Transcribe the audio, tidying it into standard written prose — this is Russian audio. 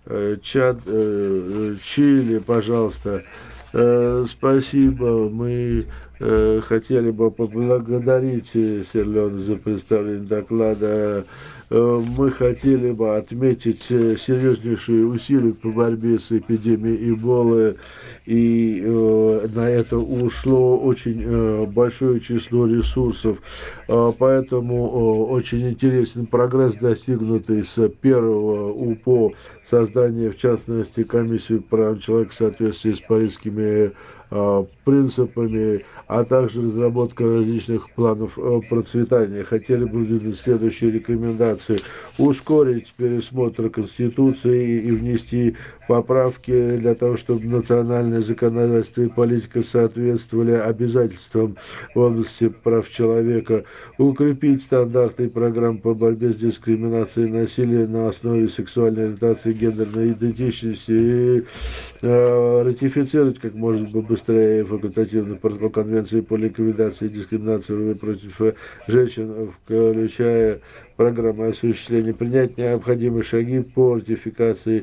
чат Чили, пожалуйста. Спасибо. Мы хотели бы поблагодарить Серлеона за представление доклада. Мы хотели бы отметить серьезнейшие усилия по борьбе с эпидемией Эболы, и на это ушло очень большое число ресурсов. Поэтому очень интересен прогресс, достигнутый с первого УПО создания, в частности, комиссии по правам человека в соответствии с парижскими принципами, а также разработка различных планов процветания. Хотели бы выдвинуть следующие рекомендации: ускорить пересмотр Конституции и внести поправки для того, чтобы национальное законодательство и политика соответствовали обязательствам в области прав человека, укрепить стандарты и программы по борьбе с дискриминацией и насилием на основе сексуальной ориентации, гендерной идентичности и ратифицировать как можно быстрее факультативный протокол Конвенции по ликвидации дискриминации против женщин, включая программы осуществления, принять необходимые шаги по ратификации